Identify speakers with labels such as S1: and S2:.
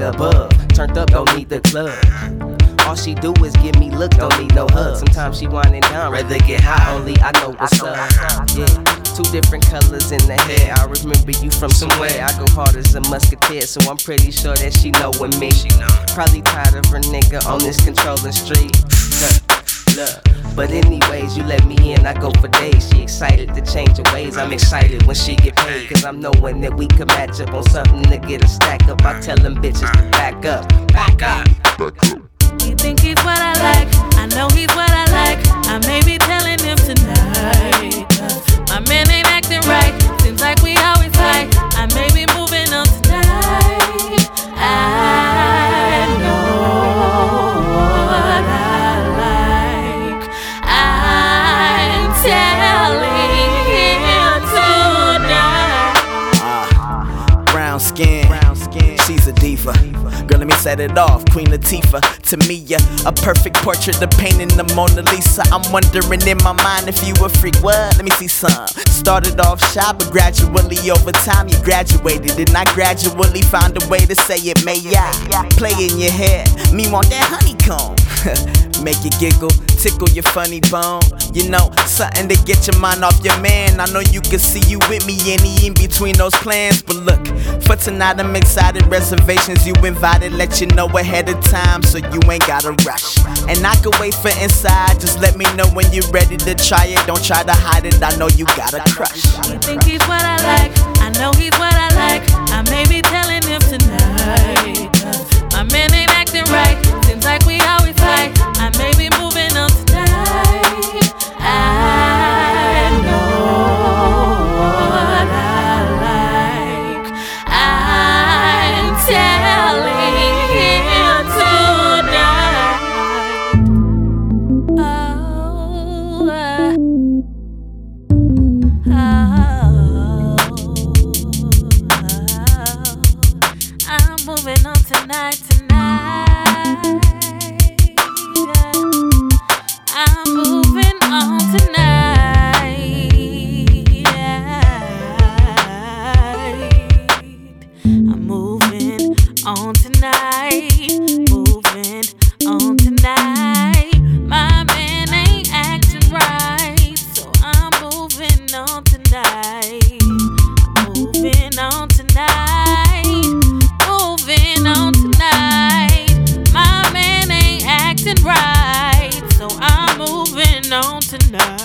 S1: above. Turned up, don't need the club. All she do is give me look, don't need no hug. Sometimes she winding down, rather get high. Only I know what's up. Yeah, 2 different colors in the hair. I remember you from somewhere. I go hard as a musketeer, so I'm pretty sure that she knowin' me. Probably tired of her nigga on this controlling street. Look, but anyways, you let me in, I go for days. She excited to change her ways. I'm excited when she get paid, cause I'm knowing that we can match up on something to get a stack up. I tell them bitches to back up, back up, back up.
S2: He think he's what I like, I know he's what I like. I may be telling him tonight, my man ain't acting right. Seems like we always fight. I may be moving on tonight. I know what I like. I'm telling him tonight.
S3: Brown skin, she's a diva. Girl, let me set it off, Queen Latifah. To me, you're a perfect portrait of painting the Mona Lisa. I'm wondering in my mind if you a freak. What? Let me see some. Started off shy, but gradually over time you graduated, and I gradually found a way to say it. May I play in your hair? Me want that honeycomb. Make you giggle, tickle your funny bone. You know, something to get your mind off your man. I know you can see you with me any in between those plans. But look, for tonight I'm excited. Reservations you invited, let you know ahead of time, so you ain't gotta rush. And I can wait for inside, just let me know when you're ready to try it. Don't try to hide it, I know you got a crush.
S2: He think he's what I like, I know he's what I like. I may be telling him tonight, my man ain't acting right. Seems like we always fight. I may be moving on tonight. I know what I like. I'm telling him tonight. I'm moving on tonight. I'm moving on tonight. I'm moving on tonight. Moving on tonight. My man ain't acting right, so I'm moving on tonight. I'm moving on tonight. Moving on tonight. My man ain't acting right, so I'm moving on tonight.